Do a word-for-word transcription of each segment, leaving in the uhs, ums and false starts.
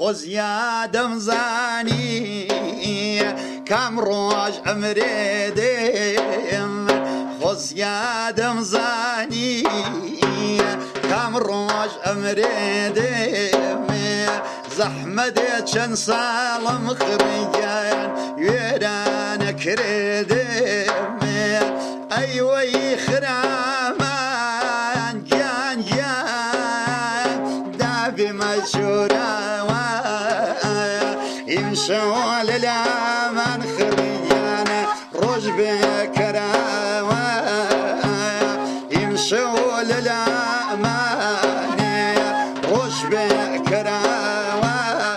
خۆزیادەم زانی کام ڕۆژ ئەمرێ دێم خۆزیادەم زانی کام ڕۆژ ئەمرێ دێم زەحمەدێ چەند ساڵم خڕیان وێرانە کرێ دێم ئەیوەی خرامان گیان گیان دابێمە جۆراوە ئیمشەوە لە لامان خڕیانە ڕۆژ بێکەراوە ئیمشەوە لە لامانێ ڕۆژ بێکەراوە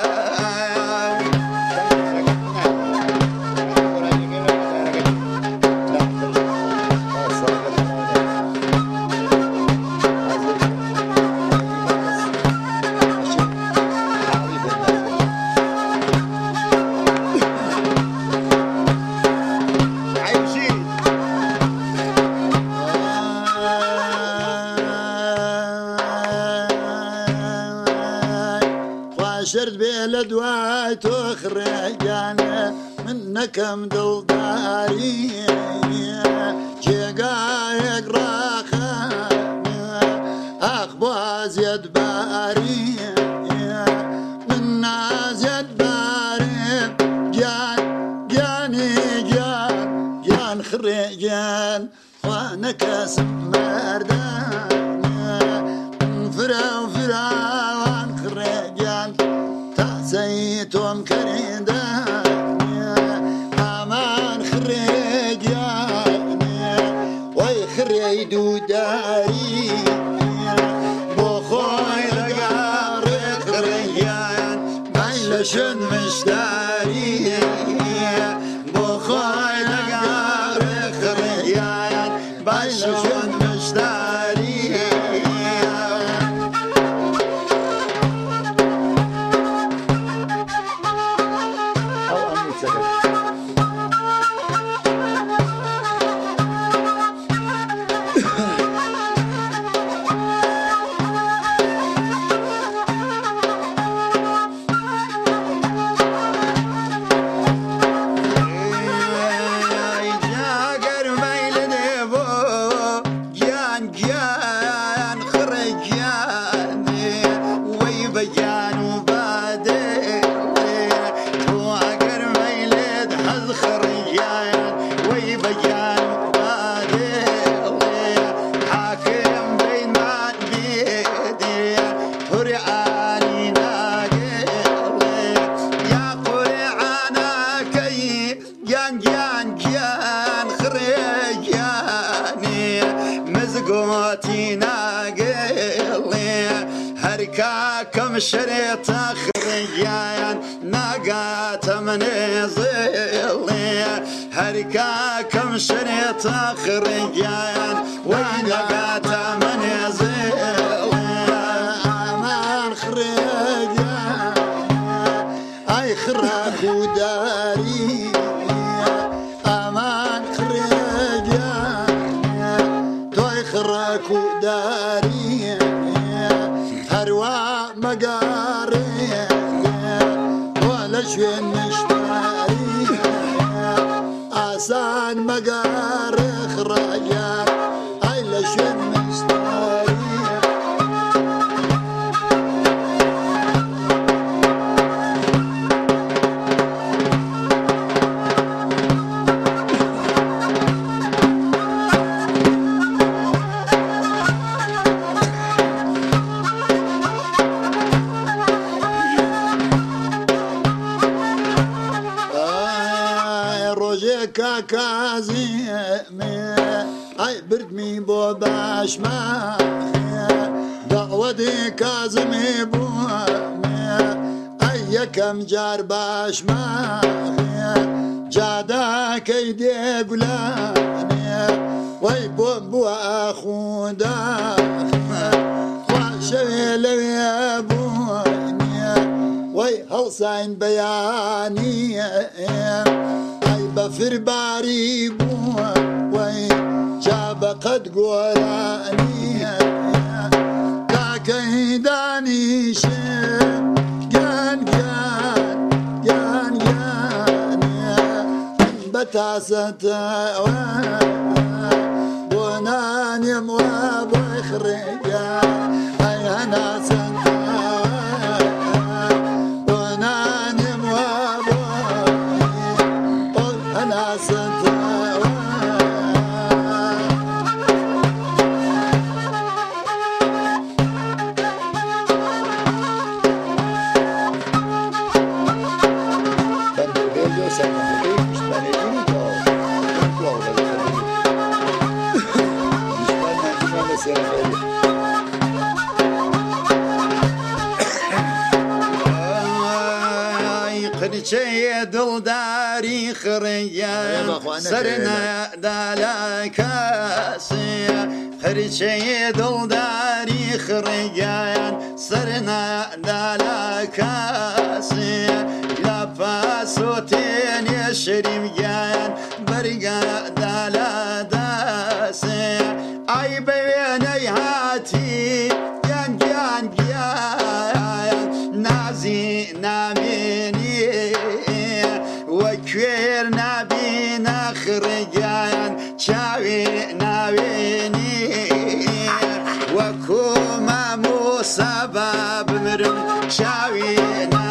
شرد بێ لە دوای تۆ خڕێگانە من نەکەم دڵداری جێگایەک ڕاخانە ئاخ بۆ ئازیەت باری من نازیەت بارێ گیان گیانی گیان گیان خڕێگیان خوا نەکەسم مەردانە فرە و فراوان خڕێگیان تازەی تۆم کەرێدا ئامان خڕێگیانێ وەی خڕێی دووداری بۆ خۆی لەگاڕێ خڕێگیان بای لە شوێن مشتاری بۆ خۆی لەگاڕێ خڕێگیان بای لە شوێن مشتاری کەم شرێتە خڕیان ناگاتە منێزڵێ هەرکا کەم شرێتە خڕیان وای ناگاتە منێزڵێ ئامان خڕێگیان ئای خڕاک و داری ئامان خڕێگیان تۆی خڕاک و داری هەروە مەگاڕێ تۆ لە شوێن مشتاری ئاسان مەگاڕێ خڕەگیان ئای لە شوێن مشتاری کاکازیمێ ئای بردمی بۆ باشماخێ دەعوەدی کازمی بووەمێ ئەی یەکەم جار باشماخێ جاداکەی دێگولانێ وەی بۆم بووە ئاخووداخێ خوا شەوێ لەوێ بووەنێ وەی هەڵساین بەیانیە بەفرباری بووە وەی جا بەقەد گۆرانیە کاکەی دانیشێ گیان گیان ناسته بونانم وبخرجا أي ناسته بونانم وبخرجا ناسته قرچه دلداری خریان سرنا دالا کسی قرچه دلداری خریان سرنا دالا کسی لپاسو تین شریمیان برگا دالا داسی ای بینی هاتی گن گن گن نازی نامینی وكوير نبي نخرجان شاوي نبيني وكوما مو سبب مرم شاوي